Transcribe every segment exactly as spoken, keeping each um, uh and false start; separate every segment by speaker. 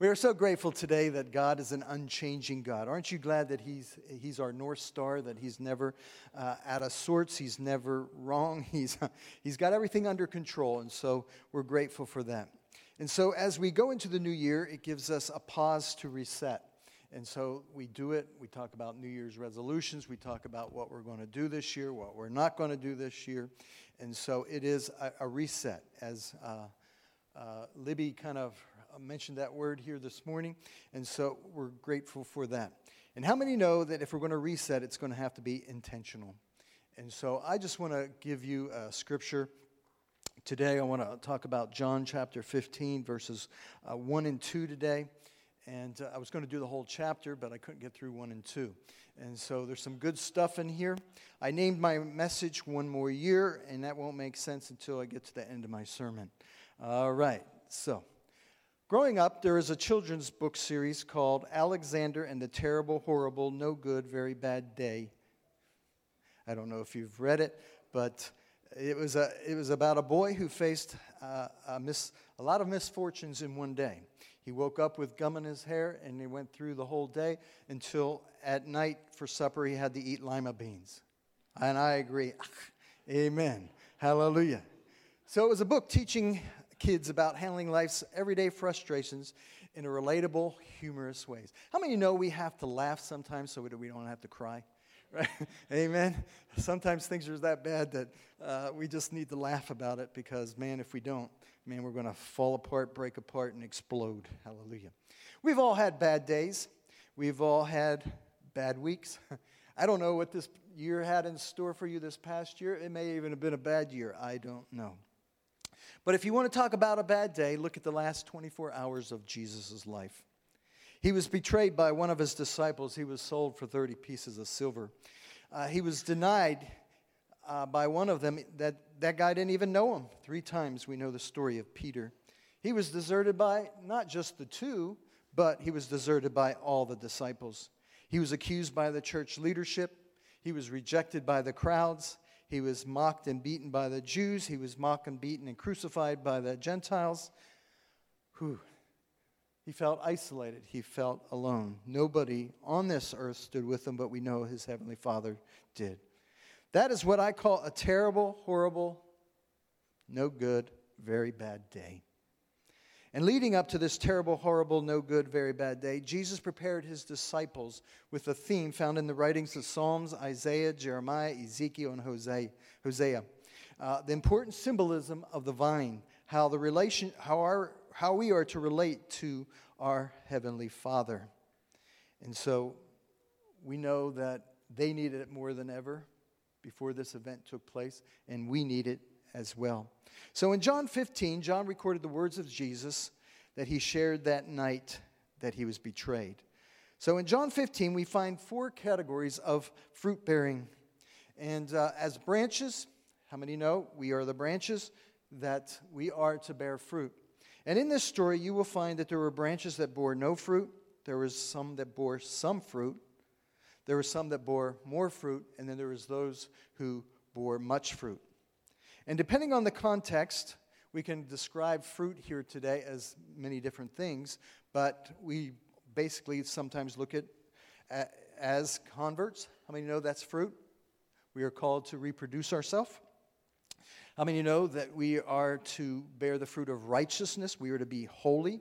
Speaker 1: We are so grateful today that God is an unchanging God. Aren't you glad that He's He's our North Star, that He's never uh, out of sorts, He's never wrong, He's He's got everything under control, and so we're grateful for that. And so as we go into the new year, it gives us a pause to reset. And so we do it, we talk about New Year's resolutions, we talk about what we're going to do this year, what we're not going to do this year. And so it is a, a reset, as uh, uh, Libby kind of mentioned that word here this morning, and so we're grateful for that. And how many know that if we're going to reset, it's going to have to be intentional? And so I just want to give you a scripture. Today I want to talk about John chapter fifteen, verses uh, one and two today. And uh, I was going to do the whole chapter, but I couldn't get through one and two. And so there's some good stuff in here. I named my message One More Year, and that won't make sense until I get to the end of my sermon. All right, so growing up, there is a children's book series called Alexander and the Terrible, Horrible, No Good, Very Bad Day. I don't know if you've read it, but it was a it was about a boy who faced uh, a, mis, a lot of misfortunes in one day. He woke up with gum in his hair, and he went through the whole day until at night for supper he had to eat lima beans. And I agree. Amen. Hallelujah. So it was a book teaching kids about handling life's everyday frustrations in a relatable, humorous ways. How many know we have to laugh sometimes so that we don't have to cry? Right? Amen? Sometimes things are that bad that uh, we just need to laugh about it because, man, if we don't, man, we're going to fall apart, break apart, and explode. Hallelujah. We've all had bad days. We've all had bad weeks. I don't know what this year had in store for you this past year. It may even have been a bad year. I don't know. But if you want to talk about a bad day, look at the last twenty-four hours of Jesus' life. He was betrayed by one of his disciples. He was sold for thirty pieces of silver. Uh, he was denied uh, by one of them. That, that guy didn't even know him. Three times we know the story of Peter. He was deserted by not just the two, but he was deserted by all the disciples. He was accused by the church leadership. He was rejected by the crowds. He was mocked and beaten by the Jews. He was mocked and beaten and crucified by the Gentiles. Whew. He felt isolated. He felt alone. Nobody on this earth stood with him, but we know his heavenly Father did. That is what I call a terrible, horrible, no good, very bad day. And leading up to this terrible, horrible, no good, very bad day, Jesus prepared his disciples with a theme found in the writings of Psalms, Isaiah, Jeremiah, Ezekiel, and Hosea. Hosea. Uh, the important symbolism of the vine, how the relation, how our, how we are to relate to our heavenly Father. And so we know that they needed it more than ever before this event took place, and we need it as well. So in John fifteen, John recorded the words of Jesus that he shared that night that he was betrayed. So in John fifteen, we find four categories of fruit bearing. And uh, as branches, how many know we are the branches that we are to bear fruit? And in this story, you will find that there were branches that bore no fruit. There was some that bore some fruit. There were some that bore more fruit. And then there was those who bore much fruit. And depending on the context, we can describe fruit here today as many different things, but we basically sometimes look at uh, as converts. How many know that's fruit? We are called to reproduce ourselves. How many know that we are to bear the fruit of righteousness? We are to be holy.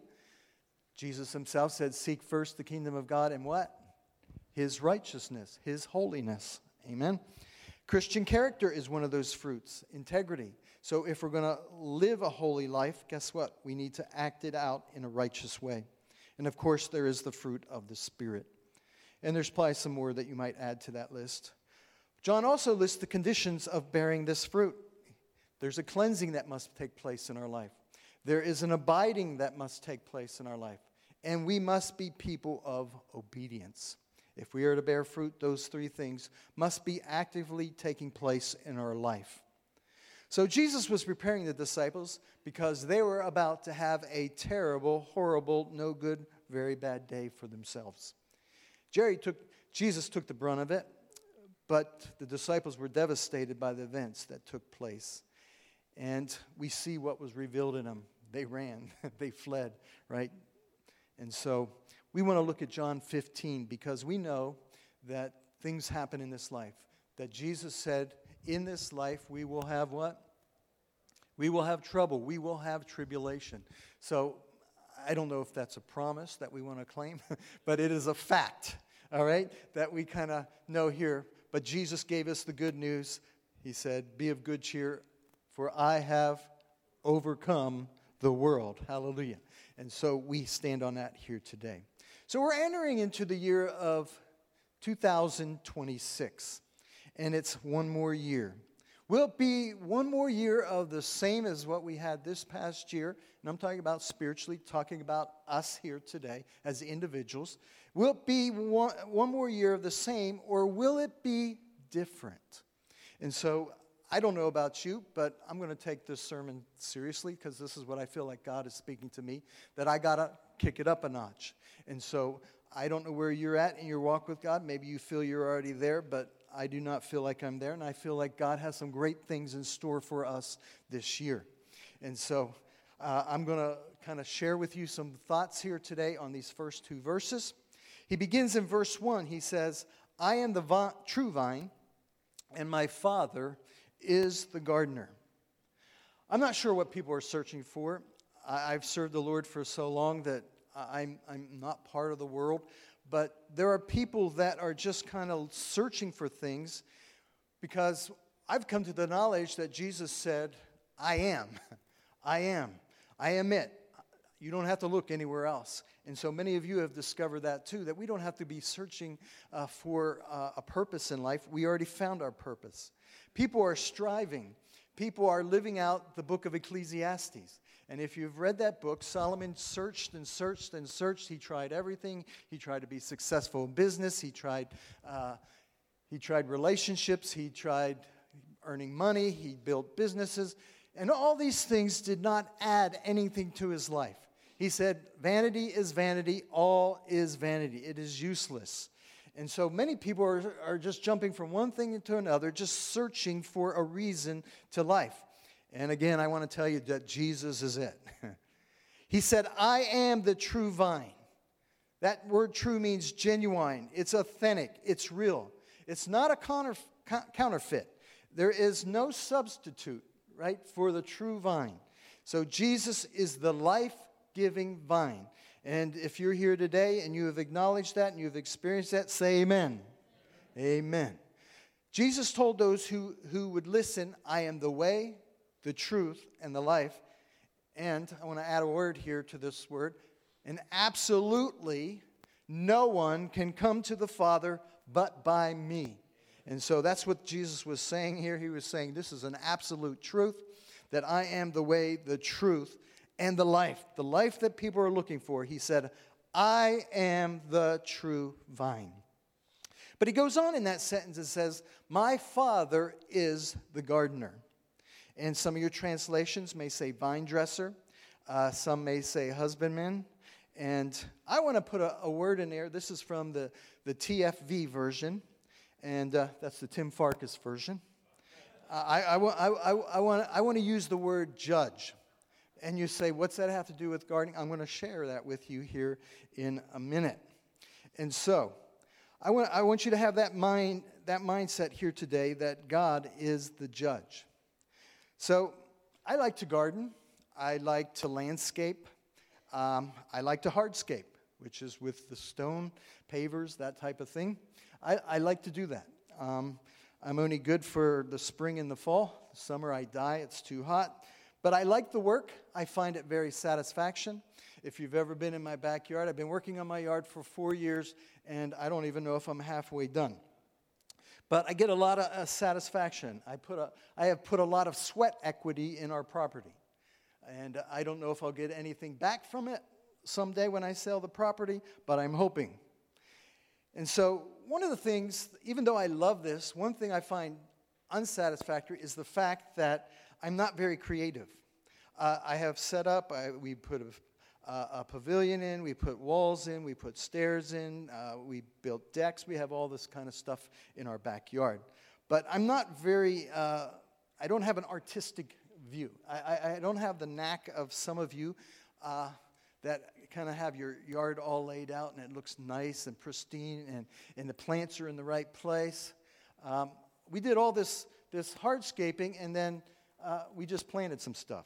Speaker 1: Jesus himself said, seek first the kingdom of God and what? His righteousness, his holiness. Amen. Christian character is one of those fruits, integrity. So if we're going to live a holy life, guess what? We need to act it out in a righteous way. And of course, there is the fruit of the Spirit. And there's probably some more that you might add to that list. John also lists the conditions of bearing this fruit. There's a cleansing that must take place in our life. There is an abiding that must take place in our life. And we must be people of obedience. If we are to bear fruit, those three things must be actively taking place in our life. So Jesus was preparing the disciples because they were about to have a terrible, horrible, no good, very bad day for themselves. Jerry took, Jesus took the brunt of it, but the disciples were devastated by the events that took place. And we see what was revealed in them. They ran, they fled, right? And so we want to look at John fifteen because we know that things happen in this life. That Jesus said, in this life we will have what? We will have trouble. We will have tribulation. So I don't know if that's a promise that we want to claim, but it is a fact, all right, that we kind of know here. But Jesus gave us the good news. He said, be of good cheer, for I have overcome the world. Hallelujah. And so we stand on that here today. So we're entering into the year of two thousand twenty-six, and it's one more year. Will it be one more year of the same as what we had this past year? And I'm talking about spiritually, talking about us here today as individuals. Will it be one, one more year of the same, or will it be different? And so I don't know about you, but I'm going to take this sermon seriously because this is what I feel like God is speaking to me, that I got to kick it up a notch. And so I don't know where you're at in your walk with God. Maybe you feel you're already there, but I do not feel like I'm there, and I feel like God has some great things in store for us this year. And so uh, I'm going to kind of share with you some thoughts here today on these first two verses. He begins in verse one. He says, I am the vi- true vine, and my Father is the gardener. I'm not sure what people are searching for. I- I've served the Lord for so long that I'm, I'm not part of the world. But there are people that are just kind of searching for things because I've come to the knowledge that Jesus said, I am. I am. I am it. You don't have to look anywhere else. And so many of you have discovered that too, that we don't have to be searching uh, for uh, a purpose in life. We already found our purpose. People are striving. People are living out the book of Ecclesiastes. And if you've read that book, Solomon searched and searched and searched. He tried everything. He tried to be successful in business. He tried, uh, he tried relationships. He tried earning money. He built businesses. And all these things did not add anything to his life. He said, vanity is vanity. All is vanity. It is useless. And so many people are, are just jumping from one thing to another, just searching for a reason to life. And again, I want to tell you that Jesus is it. He said, I am the true vine. That word true means genuine. It's authentic. It's real. It's not a counterfeit. There is no substitute, right, for the true vine. So Jesus is the life-giving vine. And if you're here today and you have acknowledged that and you've experienced that, say amen. Amen. Amen. Jesus told those who, who would listen, I am the way, the truth, and the life. And I want to add a word here to this word. And absolutely no one can come to the Father but by me. And so that's what Jesus was saying here. He was saying this is an absolute truth, that I am the way, the truth, and the life. The life that people are looking for. He said, I am the true vine. But he goes on in that sentence and says, my Father is the gardener. And some of your translations may say vine dresser. Uh, some may say husbandman. And I want to put a, a word in there. This is from the, the T F V version. And uh, that's the Tim Farkas version. Uh, I, I, I, I, I, want, I want to use the word judge. And you say, what's that have to do with gardening? I'm going to share that with you here in a minute. And so, I want, I want you to have that mind, that mindset here today that God is the judge. So, I like to garden. I like to landscape. Um, I like to hardscape, which is with the stone pavers, that type of thing. I, I like to do that. Um, I'm only good for the spring and the fall. The summer I die, it's too hot. But I like the work. I find it very satisfaction. If you've ever been in my backyard, I've been working on my yard for four years, and I don't even know if I'm halfway done. But I get a lot of uh, satisfaction. I put a, I have put a lot of sweat equity in our property. And uh, I don't know if I'll get anything back from it someday when I sell the property, but I'm hoping. And so one of the things, even though I love this, one thing I find unsatisfactory is the fact that I'm not very creative. Uh, I have set up, I, we put a Uh, a pavilion in, we put walls in, we put stairs in, uh, we built decks, we have all this kind of stuff in our backyard. But I'm not very, uh, I don't have an artistic view. I, I, I don't have the knack of some of you uh, that kind of have your yard all laid out and it looks nice and pristine and, and the plants are in the right place. Um, we did all this, this hardscaping and then uh, we just planted some stuff.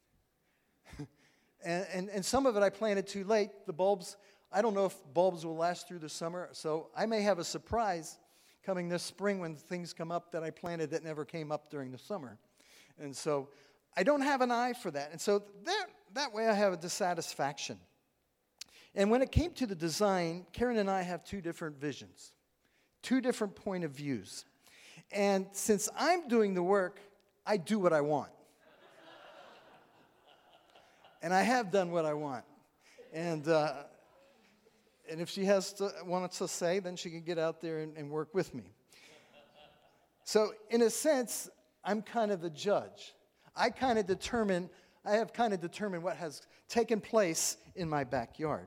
Speaker 1: and, and, and some of it I planted too late. The bulbs, I don't know if bulbs will last through the summer, so I may have a surprise coming this spring when things come up that I planted that never came up during the summer. And so I don't have an eye for that. And so that, that way I have a dissatisfaction. And when it came to the design, Karen and I have two different visions, two different point of views. And since I'm doing the work, I do what I want. And I have done what I want. And uh, and if she has to, wants to say, then she can get out there and, and work with me. So in a sense, I'm kind of the judge. I kind of determine, I have kind of determined what has taken place in my backyard.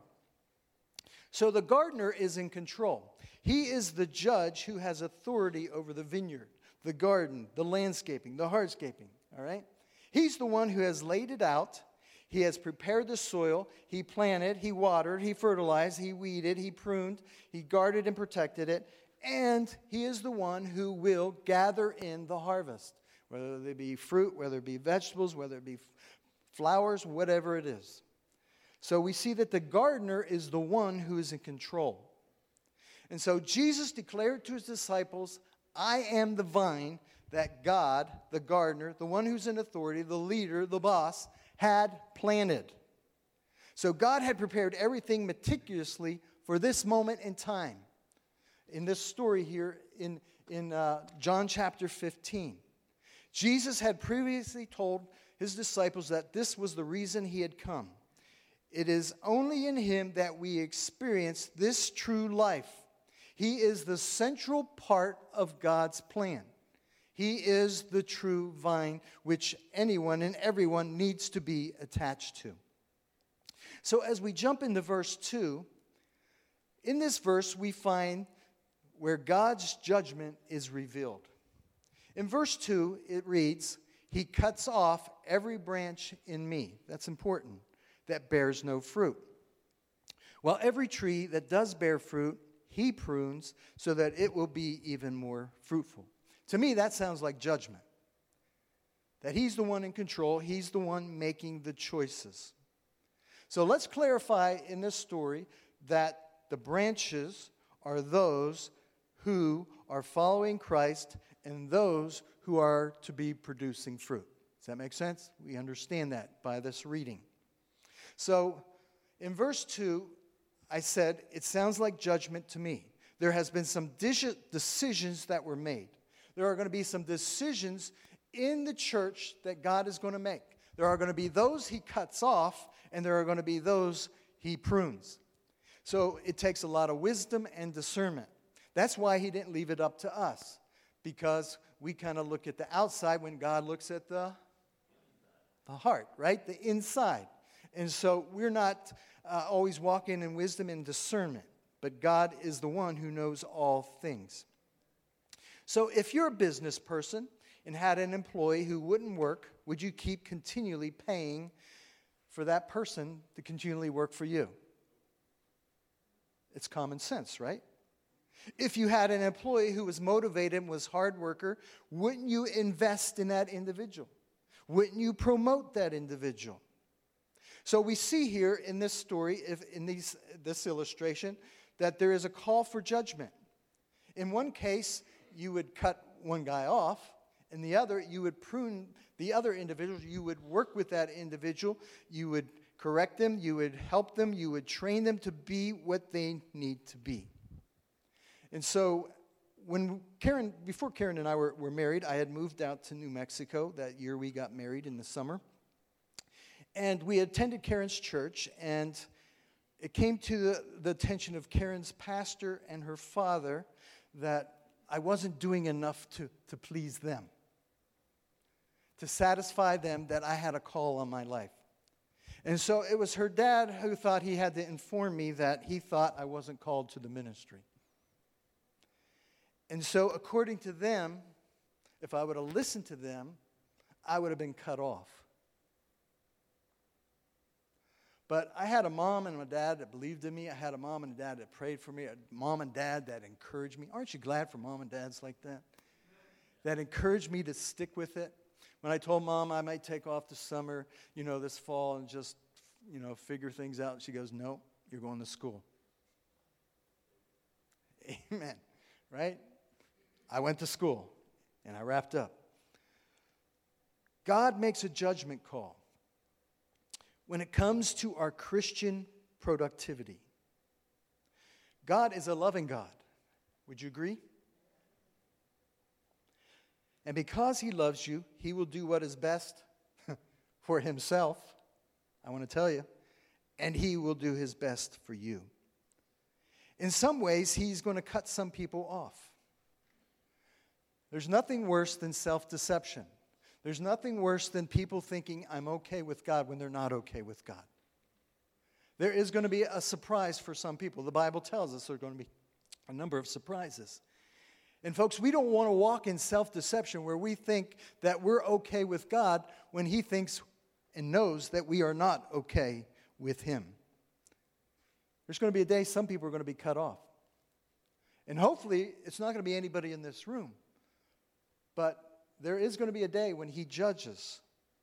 Speaker 1: So the gardener is in control. He is the judge who has authority over the vineyard, the garden, the landscaping, the hardscaping, all right? He's the one who has laid it out. He has prepared the soil. He planted, he watered, he fertilized, he weeded, he pruned, he guarded and protected it. And he is the one who will gather in the harvest, whether they be fruit, whether it be vegetables, whether it be flowers, whatever it is. So we see that the gardener is the one who is in control. And so Jesus declared to his disciples, I am the vine that God, the gardener, the one who's in authority, the leader, the boss, had planted. So God had prepared everything meticulously for this moment in time. In this story here in, in uh, John chapter fifteen. Jesus had previously told his disciples that this was the reason he had come. It is only in him that we experience this true life. He is the central part of God's plan. He is the true vine which anyone and everyone needs to be attached to. So as we jump into verse two, in this verse we find where God's judgment is revealed. In verse two, it reads, He cuts off every branch in me. That's important. That bears no fruit. While every tree that does bear fruit, He prunes so that it will be even more fruitful. To me, that sounds like judgment. That He's the one in control. He's the one making the choices. So let's clarify in this story that the branches are those who are following Christ and those who are to be producing fruit. Does that make sense? We understand that by this reading. So in verse two, I said, it sounds like judgment to me. There has been some decisions that were made. There are going to be some decisions in the church that God is going to make. There are going to be those He cuts off, and there are going to be those He prunes. So it takes a lot of wisdom and discernment. That's why He didn't leave it up to us, because we kind of look at the outside when God looks at the, the heart, right? The inside. And so we're not uh, always walking in wisdom and discernment, but God is the one who knows all things. So if you're a business person and had an employee who wouldn't work, would you keep continually paying for that person to continually work for you? It's common sense, right? If you had an employee who was motivated and was a hard worker, wouldn't you invest in that individual? Wouldn't you promote that individual? So we see here in this story, if in these, this illustration, that there is a call for judgment. In one case, you would cut one guy off. In the other, you would prune the other individual. You would work with that individual. You would correct them. You would help them. You would train them to be what they need to be. And so when Karen, before Karen and I were, were married, I had moved out to New Mexico. That year we got married in the summer. And we attended Karen's church, and it came to the, the attention of Karen's pastor and her father that I wasn't doing enough to, to please them, to satisfy them that I had a call on my life. And so it was her dad who thought he had to inform me that he thought I wasn't called to the ministry. And so according to them, if I would have listened to them, I would have been cut off. But I had a mom and a dad that believed in me. I had a mom and a dad that prayed for me. A mom and dad that encouraged me. Aren't you glad for mom and dads like that? That encouraged me to stick with it. When I told Mom I might take off this summer, you know, this fall and just, you know, figure things out, she goes, no, you're going to school. Amen. Right? I went to school and I wrapped up. God makes a judgment call when it comes to our Christian productivity. God is a loving God. Would you agree? And because he loves you, he will do what is best for himself, I want to tell you, and he will do his best for you. In some ways, he's going to cut some people off. There's nothing worse than self-deception. There's nothing worse than people thinking, I'm okay with God when they're not okay with God. There is going to be a surprise for some people. The Bible tells us there are going to be a number of surprises. And folks, we don't want to walk in self-deception where we think that we're okay with God when he thinks and knows that we are not okay with him. There's going to be a day some people are going to be cut off. And hopefully, it's not going to be anybody in this room. But there is going to be a day when he judges.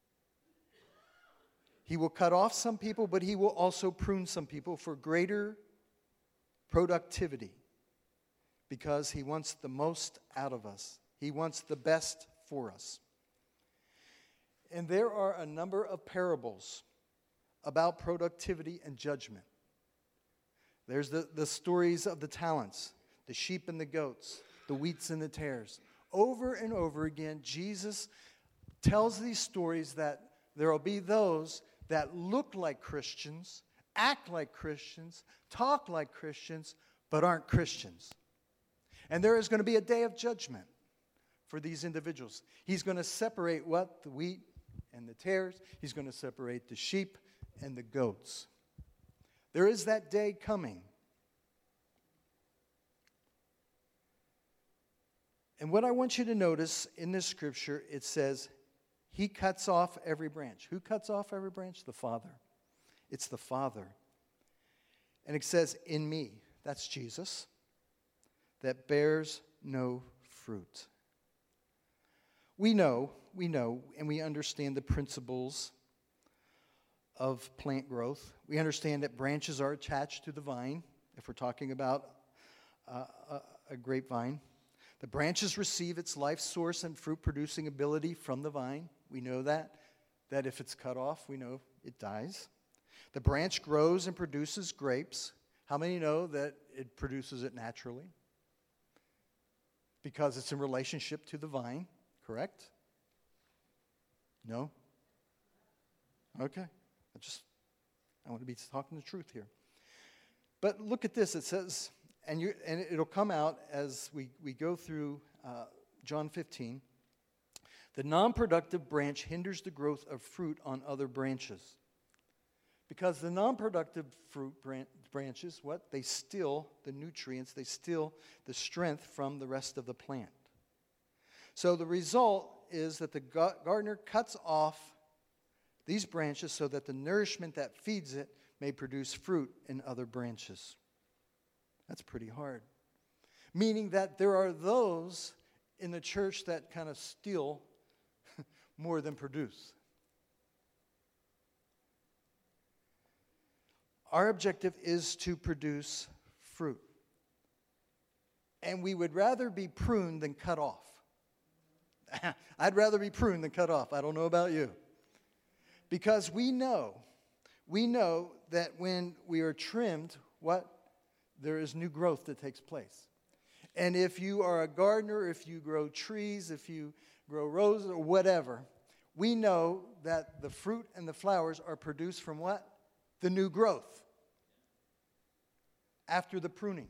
Speaker 1: He will cut off some people, but he will also prune some people for greater productivity. Because he wants the most out of us. He wants the best for us. And there are a number of parables about productivity and judgment. There's the, the stories of the talents, the sheep and the goats, the wheats and the tares. Over and over again, Jesus tells these stories that there will be those that look like Christians, act like Christians, talk like Christians, but aren't Christians. And there is going to be a day of judgment for these individuals. He's going to separate what? The wheat and the tares. He's going to separate the sheep and the goats. There is that day coming. And what I want you to notice in this scripture, it says, he cuts off every branch. Who cuts off every branch? The Father. It's the Father. And it says, in me, that's Jesus, that bears no fruit. We know, we know, and we understand the principles of plant growth. We understand that branches are attached to the vine, if we're talking about uh, a, a grapevine. The branches receive its life source and fruit-producing ability from the vine. We know that, that if it's cut off, we know it dies. The branch grows and produces grapes. How many know that it produces it naturally? Because it's in relationship to the vine, correct? No? Okay. I just, I want to be talking the truth here. But look at this. It says, and, you, and it'll come out as we, we go through uh, John fifteen. The non-productive branch hinders the growth of fruit on other branches. Because the non-productive fruit bran- branches, what? They steal the nutrients, they steal the strength from the rest of the plant. So the result is that the gardener cuts off these branches so that the nourishment that feeds it may produce fruit in other branches. That's pretty hard. Meaning that there are those in the church that kind of steal more than produce. Our objective is to produce fruit. And we would rather be pruned than cut off. I'd rather be pruned than cut off. I don't know about you. Because we know, we know that when we are trimmed, what? There is new growth that takes place. And if you are a gardener, if you grow trees, if you grow roses or whatever, we know that the fruit and the flowers are produced from what? The new growth. After the pruning.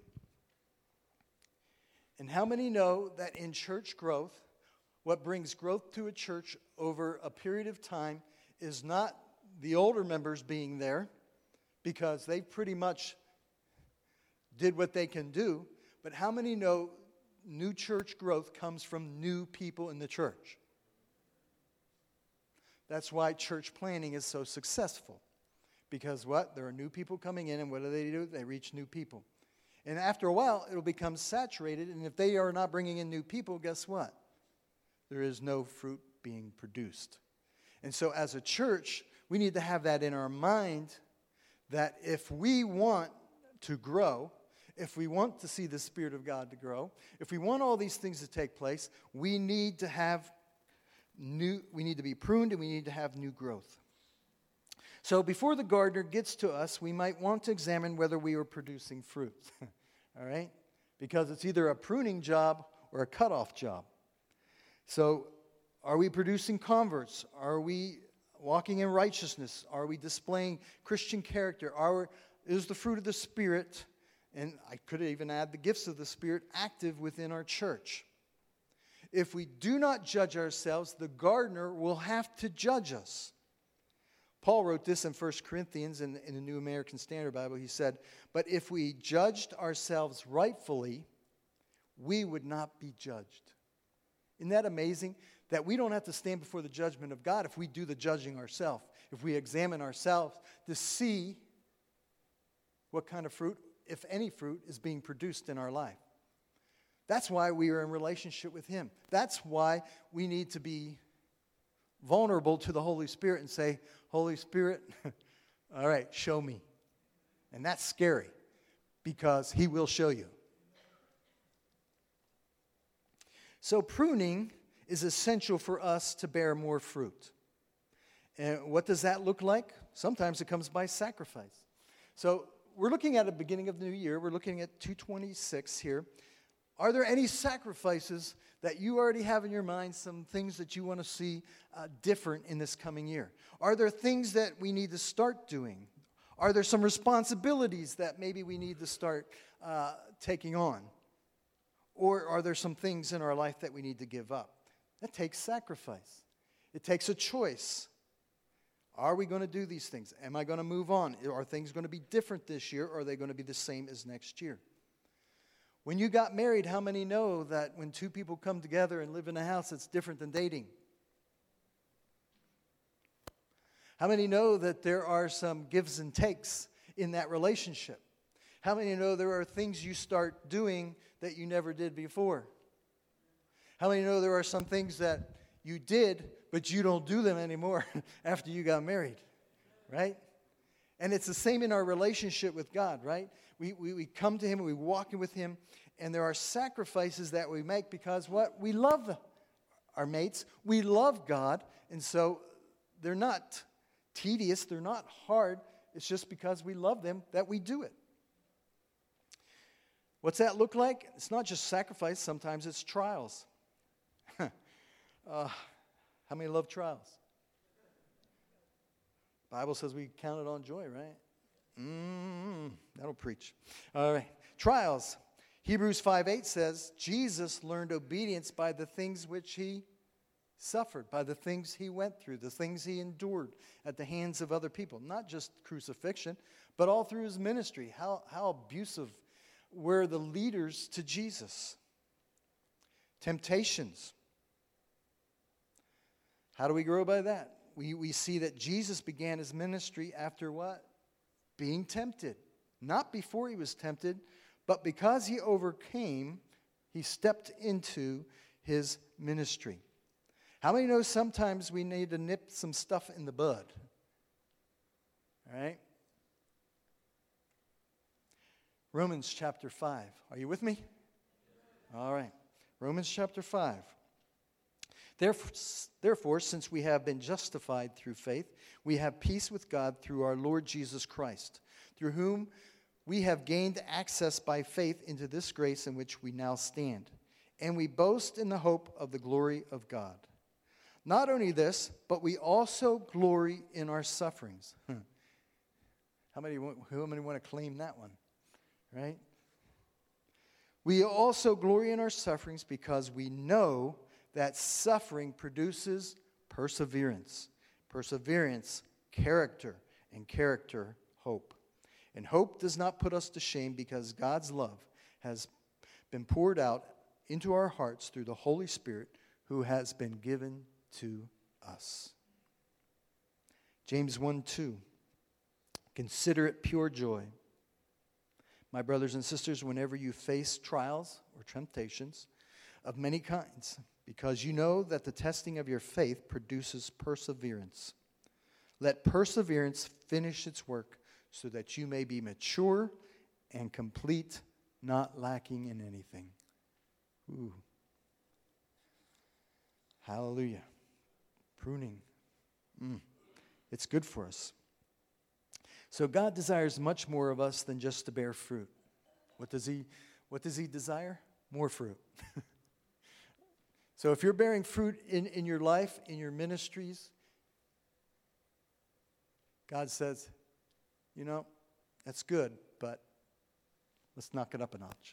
Speaker 1: And how many know that in church growth, what brings growth to a church over a period of time is not the older members being there, because they pretty much did what they can do, but how many know new church growth comes from new people in the church? That's why church planning is so successful, Because what? There are new people coming in, and what do they do? They reach new people. And after a while, it'll become saturated, and if they are not bringing in new people, guess what? There is no fruit being produced. And so as a church, we need to have that in our mind, that if we want to grow, if we want to see the Spirit of God to grow, if we want all these things to take place, we need to have new, we need to be pruned, and we need to have new growth. So before the gardener gets to us, we might want to examine whether we are producing fruit. All right? Because it's either a pruning job or a cutoff job. So are we producing converts? Are we walking in righteousness? Are we displaying Christian character? Are, is the fruit of the Spirit, and I could even add the gifts of the Spirit, active within our church? If we do not judge ourselves, the gardener will have to judge us. Paul wrote this in First Corinthians in, in the New American Standard Bible. He said, "But if we judged ourselves rightfully, we would not be judged." Isn't that amazing? That we don't have to stand before the judgment of God if we do the judging ourselves. If we examine ourselves to see what kind of fruit, if any fruit, is being produced in our life. That's why we are in relationship with Him. That's why we need to be vulnerable to the Holy Spirit and say, "Holy Spirit, all right, show me." And that's scary because He will show you. So pruning is essential for us to bear more fruit. And what does that look like? Sometimes it comes by sacrifice. So we're looking at the beginning of the new year. We're looking at two twenty-six here. Are there any sacrifices that you already have in your mind, some things that you want to see uh, different in this coming year? Are there things that we need to start doing? Are there some responsibilities that maybe we need to start uh, taking on? Or are there some things in our life that we need to give up? That takes sacrifice. It takes a choice. Are we going to do these things? Am I going to move on? Are things going to be different this year, or are they going to be the same as next year? When you got married, how many know that when two people come together and live in a house, it's different than dating? How many know that there are some gives and takes in that relationship? How many know there are things you start doing that you never did before? How many know there are some things that you did, but you don't do them anymore after you got married, right? And it's the same in our relationship with God, right? We, we, we come to Him, and we walk in with Him, and there are sacrifices that we make because what? We love our mates. We love God, and so they're not tedious. They're not hard. It's just because we love them that we do it. What's that look like? It's not just sacrifice. Sometimes it's trials. uh, how many love trials? The Bible says we count it on joy, right? Mm, that'll preach. All right. Trials. Hebrews five eight says, Jesus learned obedience by the things which He suffered, by the things He went through, the things He endured at the hands of other people. Not just crucifixion, but all through His ministry. How, how abusive were the leaders to Jesus? Temptations. How do we grow by that? We, we see that Jesus began His ministry after what? Being tempted. Not before He was tempted, but because He overcame, He stepped into His ministry. How many know sometimes we need to nip some stuff in the bud? All right? Romans chapter five. Are you with me? All right. Romans chapter five. Therefore, therefore, since we have been justified through faith, we have peace with God through our Lord Jesus Christ, through whom we have gained access by faith into this grace in which we now stand. And we boast in the hope of the glory of God. Not only this, but we also glory in our sufferings. How many, how many want to claim that one? Right? We also glory in our sufferings because we know that suffering produces perseverance. Perseverance, character, and character, hope. And hope does not put us to shame because God's love has been poured out into our hearts through the Holy Spirit who has been given to us. James one two. Consider it pure joy, my brothers and sisters, whenever you face trials or temptations of many kinds, because you know that the testing of your faith produces perseverance. Let perseverance finish its work so that you may be mature and complete, not lacking in anything. Ooh. Hallelujah. Pruning. Mm. It's good for us. So God desires much more of us than just to bear fruit. What does he, what does he desire? More fruit. So if you're bearing fruit in, in your life, in your ministries, God says, you know, that's good, but let's knock it up a notch.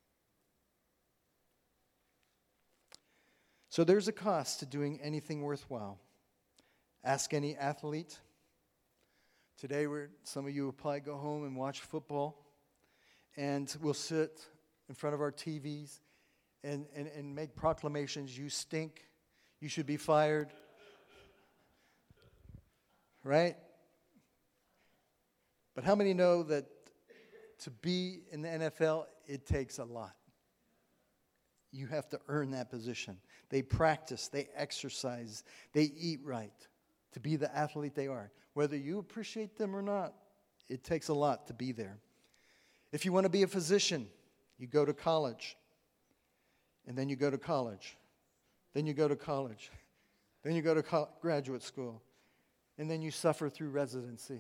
Speaker 1: So there's a cost to doing anything worthwhile. Ask any athlete. Today, we're, some of you will probably go home and watch football, and we'll sit in front of our T Vs and, and, and make proclamations. You stink. You should be fired. Right? But how many know that to be in the N F L, it takes a lot? You have to earn that position. They practice, they exercise, they eat right to be the athlete they are. Whether you appreciate them or not, it takes a lot to be there. If you want to be a physician, you go to college. And then you go to college. Then you go to college. Then you go to co- graduate school. And then you suffer through residency.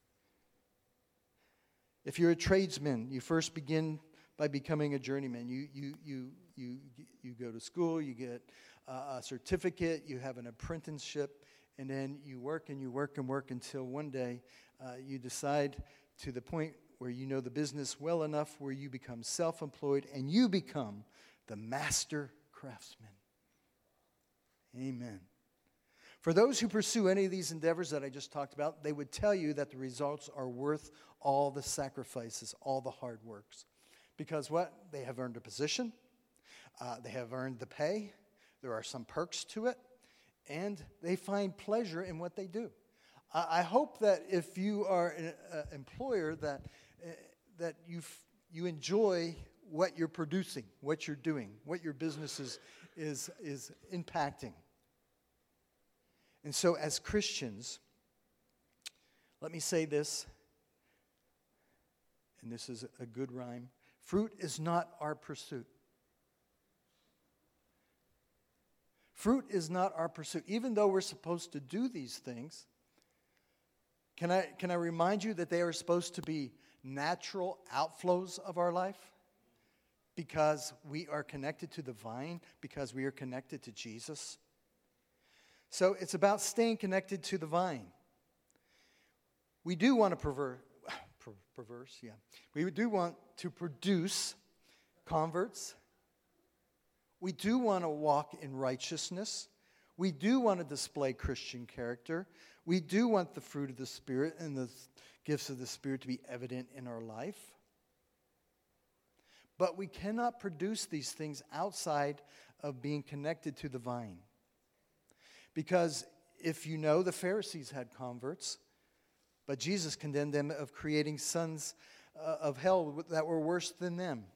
Speaker 1: If you're a tradesman, you first begin by becoming a journeyman. You, you, you, you, you go to school, you get a certificate, you have an apprenticeship, and then you work and you work and work until one day uh, you decide to the point where you know the business well enough where you become self-employed and you become the master craftsman. Amen. For those who pursue any of these endeavors that I just talked about, they would tell you that the results are worth all the sacrifices, all the hard works. Because what? They have earned a position. Uh, they have earned the pay. There are some perks to it. And they find pleasure in what they do. I, I hope that if you are an uh, employer, that uh, that you you enjoy what you're producing, what you're doing, what your business is is, is impacting. And so as Christians, let me say this, and this is a good rhyme. Fruit is not our pursuit. Fruit is not our pursuit. Even though we're supposed to do these things, can I, can I remind you that they are supposed to be natural outflows of our life? Because we are connected to the vine, because we are connected to Jesus. So it's about staying connected to the vine. We do want to perver- per- perverse, yeah. We do want to produce converts. We do want to walk in righteousness. We do want to display Christian character. We do want the fruit of the Spirit and the gifts of the Spirit to be evident in our life. But we cannot produce these things outside of being connected to the vine. Because if you know, the Pharisees had converts, but Jesus condemned them of creating sons uh, of hell that were worse than them.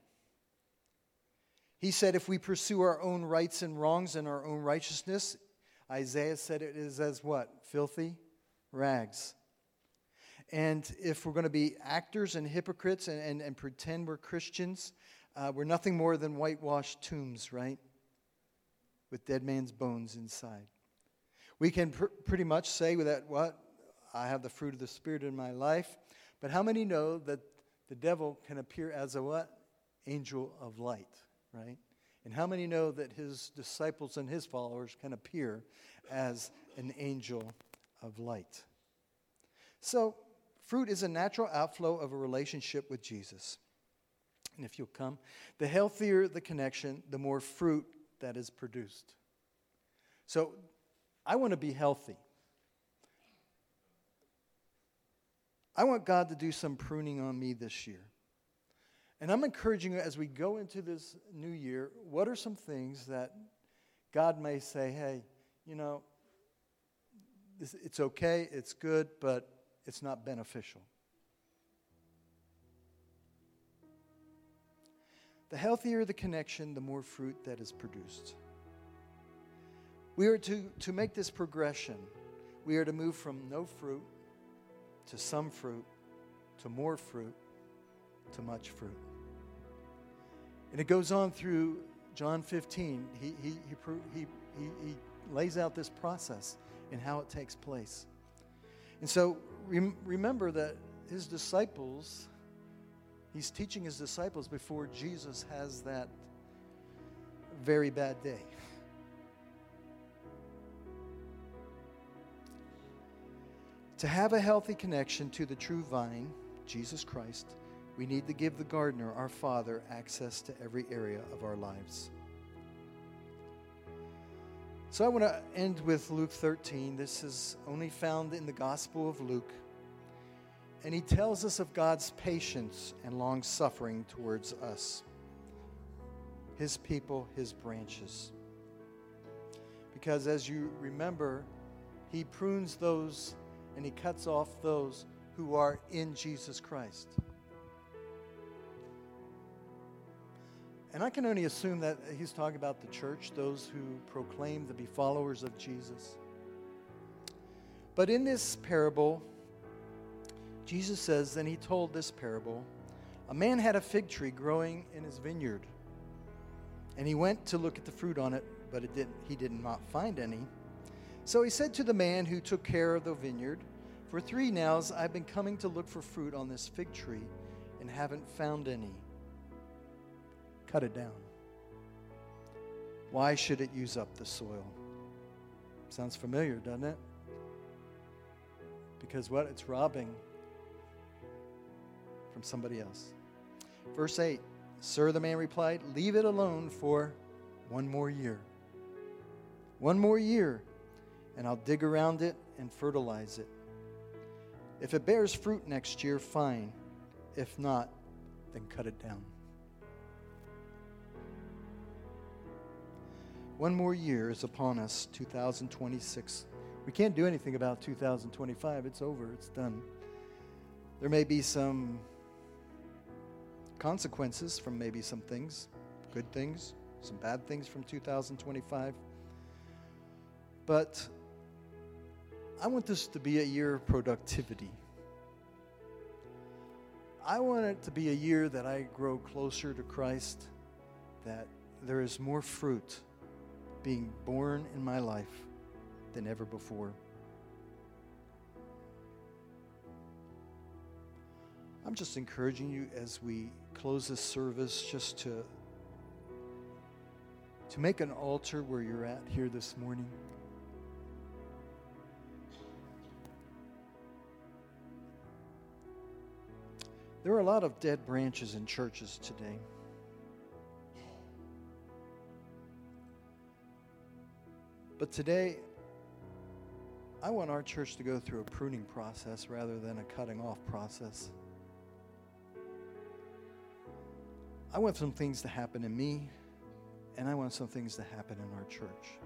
Speaker 1: He said if we pursue our own rights and wrongs and our own righteousness, Isaiah said it is as what? Filthy rags. And if we're going to be actors and hypocrites and, and, and pretend we're Christians, uh, we're nothing more than whitewashed tombs, right? With dead man's bones inside. We can pr- pretty much say that, what? I have the fruit of the Spirit in my life. But how many know that the devil can appear as a what? Angel of light. Right? And how many know that his disciples and his followers can appear as an angel of light? So, fruit is a natural outflow of a relationship with Jesus. And if you'll come, the healthier the connection, the more fruit that is produced. So, I want to be healthy. I want God to do some pruning on me this year. And I'm encouraging you as we go into this new year, what are some things that God may say, hey, you know, this, it's okay, it's good, but it's not beneficial. the healthier the connection, the more fruit that is produced. We are to, to make this progression. We are to move from no fruit to some fruit to more fruit to much fruit. And it goes on through John fifteen. He, he, he, he, he, he lays out this process and how it takes place. And so rem- remember that his disciples, he's teaching his disciples before Jesus has that very bad day. To have a healthy connection to the true vine, Jesus Christ, we need to give the gardener, our Father, access to every area of our lives. So I want to end with Luke thirteen. This is only found in the Gospel of Luke. And he tells us of God's patience and long-suffering towards us, his people, his branches. Because as you remember, he prunes those and he cuts off those who are in Jesus Christ. And I can only assume that he's talking about the church, those who proclaim to be followers of Jesus. But in this parable, Jesus says, and he told this parable, a man had a fig tree growing in his vineyard, and he went to look at the fruit on it, but it didn't, he did not find any. So he said to the man who took care of the vineyard, for three nows I've been coming to look for fruit on this fig tree and haven't found any. Cut it down. Why should it use up the soil? Sounds familiar, doesn't it? Because what? It's robbing from somebody else. Verse eight, Sir, the man replied, leave it alone for one more year. One more year, and I'll dig around it and fertilize it. If it bears fruit next year, fine. If not, then cut it down. One more year is upon us, two thousand twenty-six. We can't do anything about two thousand twenty-five. It's over. It's done. There may be some consequences from maybe some things, good things, some bad things from two thousand twenty-five. But I want this to be a year of productivity. I want it to be a year that I grow closer to Christ, that there is more fruit being born in my life than ever before. I'm just encouraging you as we close this service just to, to make an altar where you're at here this morning. There are a lot of dead branches in churches today. But today, I want our church to go through a pruning process rather than a cutting off process. I want some things to happen in me, and I want some things to happen in our church.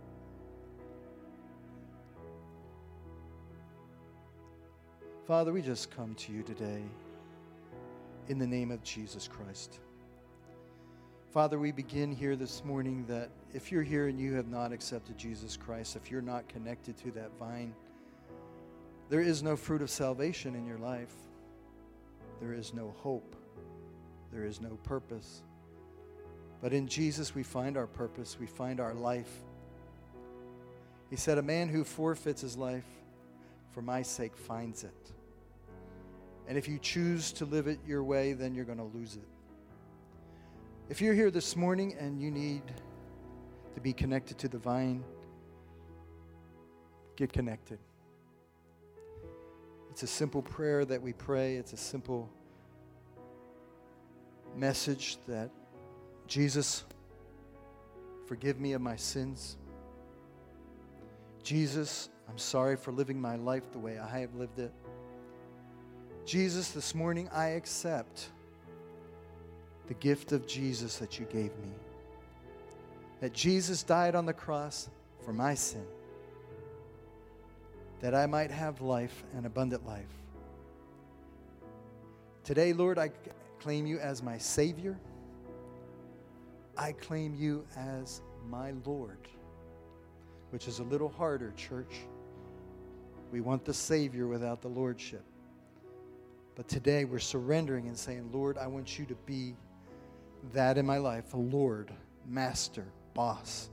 Speaker 1: Father, we just come to you today in the name of Jesus Christ. Father, we begin here this morning that if you're here and you have not accepted Jesus Christ, if you're not connected to that vine, there is no fruit of salvation in your life. There is no hope. There is no purpose. But in Jesus we find our purpose. We find our life. He said, a man who forfeits his life for my sake finds it. And if you choose to live it your way, then you're going to lose it. If you're here this morning and you need to be connected to the vine, get connected. It's a simple prayer that we pray. It's a simple message that, Jesus, forgive me of my sins. Jesus, I'm sorry for living my life the way I have lived it. Jesus, this morning I accept the gift of Jesus that you gave me. That Jesus died on the cross for my sin. That I might have life and abundant life. Today, Lord, I claim you as my Savior. I claim you as my Lord, which is a little harder, church. We want the Savior without the Lordship. But today we're surrendering and saying, Lord, I want you to be that in my life, a Lord, Master, Boss.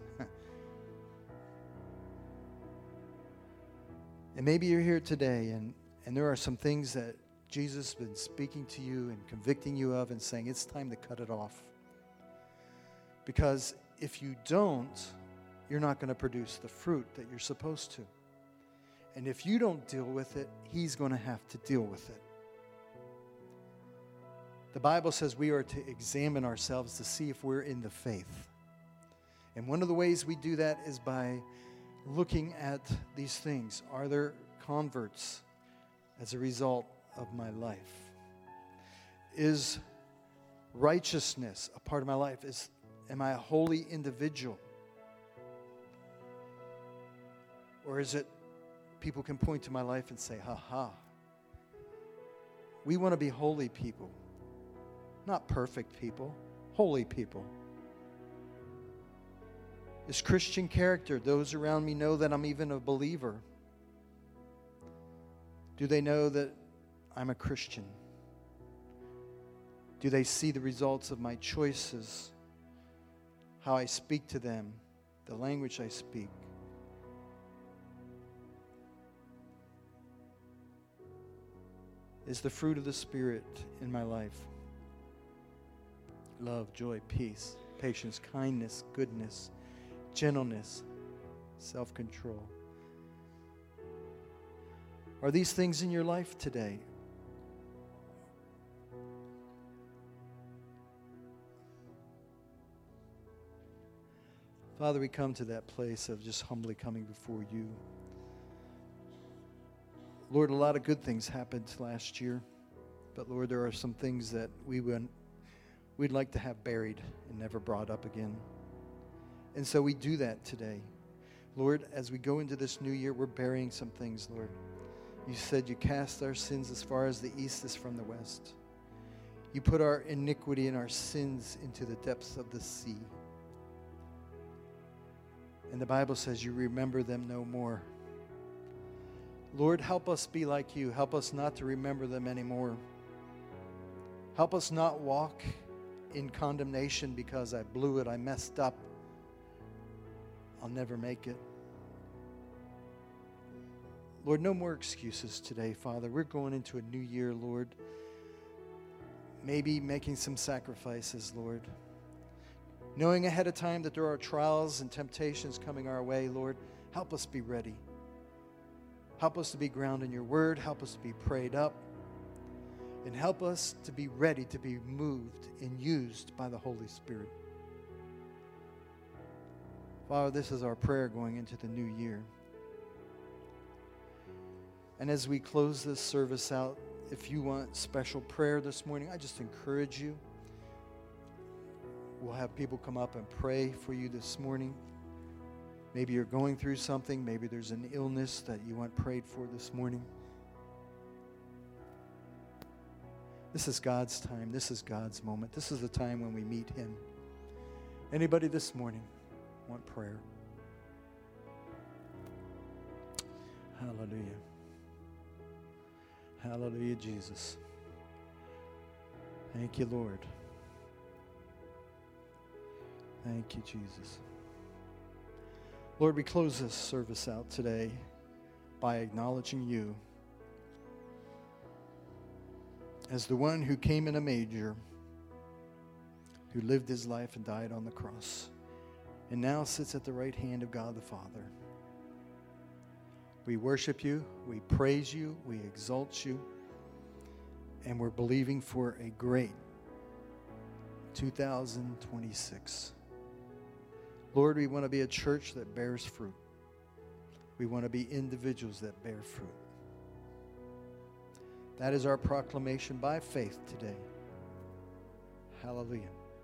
Speaker 1: And maybe you're here today and, and there are some things that Jesus has been speaking to you and convicting you of and saying it's time to cut it off. Because if you don't, you're not going to produce the fruit that you're supposed to. And if you don't deal with it, He's going to have to deal with it. The Bible says we are to examine ourselves to see if we're in the faith. And one of the ways we do that is by looking at these things. Are there converts as a result of my life? Is righteousness a part of my life? Is, am I a holy individual? Or is it people can point to my life and say, ha ha. We want to be holy people. Not perfect people, holy people. Is Christian character, those around me know that I'm even a believer? Do they know that I'm a Christian? Do they see the results of my choices? How I speak to them, the language I speak? Is the fruit of the Spirit in my life? Love, joy, peace, patience, kindness, goodness, gentleness, self-control. Are these things in your life today? Father, we come to that place of just humbly coming before you. Lord, a lot of good things happened last year, but Lord, there are some things that we would, we'd like to have buried and never brought up again. And so we do that today. Lord, as we go into this new year, we're burying some things, Lord. You said you cast our sins as far as the east is from the west. You put our iniquity and our sins into the depths of the sea. And the Bible says you remember them no more. Lord, help us be like you. Help us not to remember them anymore. Help us not walk in condemnation because I blew it, I messed up. I'll never make it. Lord, no more excuses today, Father. We're going into a new year, Lord. Maybe making some sacrifices, Lord. Knowing ahead of time that there are trials and temptations coming our way, Lord, help us be ready. Help us to be grounded in your word. Help us to be prayed up. And help us to be ready to be moved and used by the Holy Spirit. Father, this is our prayer going into the new year. And as we close this service out, if you want special prayer this morning, I just encourage you. We'll have people come up and pray for you this morning. Maybe you're going through something. Maybe there's an illness that you want prayed for this morning. This is God's time. This is God's moment. This is the time when we meet Him. Anybody this morning want prayer? Hallelujah. Hallelujah, Jesus. Thank you, Lord. Thank you, Jesus. Lord, we close this service out today by acknowledging you as the one who came in a manger, who lived his life and died on the cross, and now sits at the right hand of God the Father. We worship you, we praise you, we exalt you, and we're believing for a great two thousand twenty-six. Lord, we want to be a church that bears fruit. We want to be individuals that bear fruit. That is our proclamation by faith today. Hallelujah.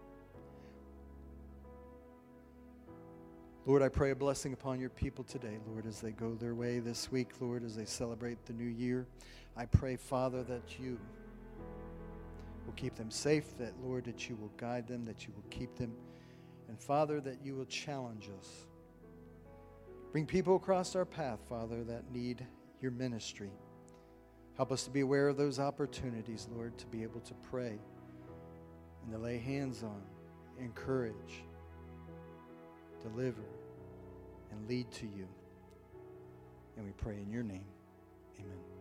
Speaker 1: Lord, I pray a blessing upon your people today, Lord, as they go their way this week, Lord, as they celebrate the new year. I pray, Father, that you will keep them safe, that, Lord, that you will guide them, that you will keep them And Father, that you will challenge us. Bring people across our path, Father, that need your ministry. Help us to be aware of those opportunities, Lord, to be able to pray and to lay hands on, encourage, deliver, and lead to you. And we pray in your name. Amen.